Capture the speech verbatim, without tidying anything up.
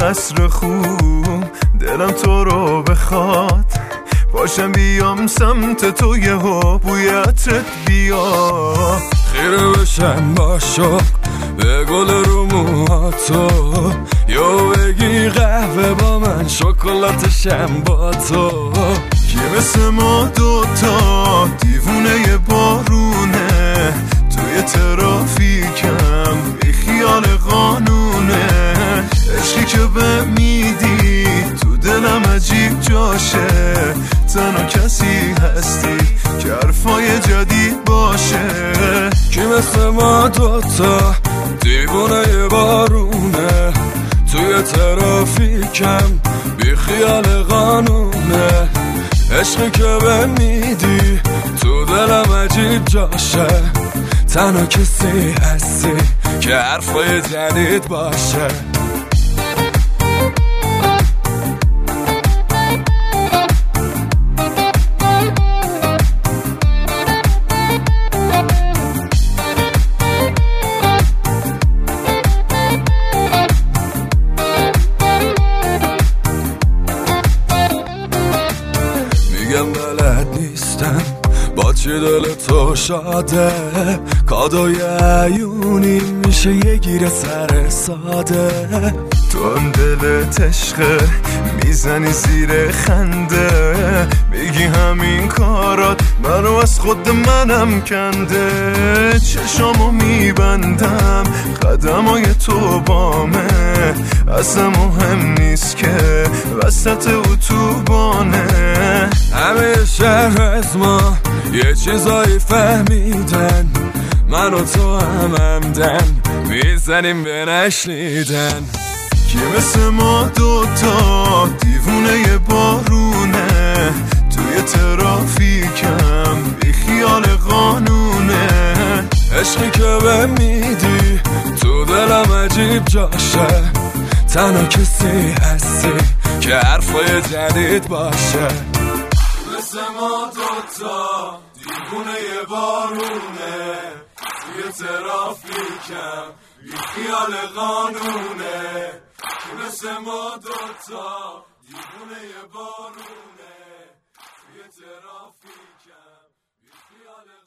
قصر خوب دلم تو رو بخواد، باشم بیام سمت تو یه ها بوی عطرت بیا، خیره بشم با شوق به گل رو موهاتو، یا بگی قهوه با من شکلاتشم با تو. کی مثل ما دوتا دیوونه بارونه، توی ترافیکم بی خیال قانونه، عشقی که به میدی تو دلم عجیب جاشه، تنها کسی هستی که حرفای جدید باشه. کی مثل ما دوتا دیوونه بارونه، توی ترافیکم بی خیال قانونه، عشقی که به میدی تو دلم عجیب جاشه، تنها کسی هستی که حرفای جدید باشه. میگم بلد نیستم با چی دل تو شاده، کادوی عیونی میشه یه گیر سر ساده، تو هم دلت عشقه میزنی زیر خنده، میگی همین کارات منو از خود منم کنده، چشامو میبندم قدمای تو بامه، اصلا مهم نیست که وسط اتوبانه، همه شهر از ما یه چیزایی فهمیدن، من و تو هم همدن میزنیم به نشنیدن. کی مثل ما دوتا دیوونه بارونه، توی ترافیکم بی خیال قانونه، عشقی که به میدی تو دلم عجیب جاشه، تنها کسی هستی که حرفای جدید باشه. مثل ما دوتا دیوونه بارونه، توی ترافیکم بی خیال قانونه، که مثل ما دوتا دیوونه بارونه، توی ترافیکم بی خیال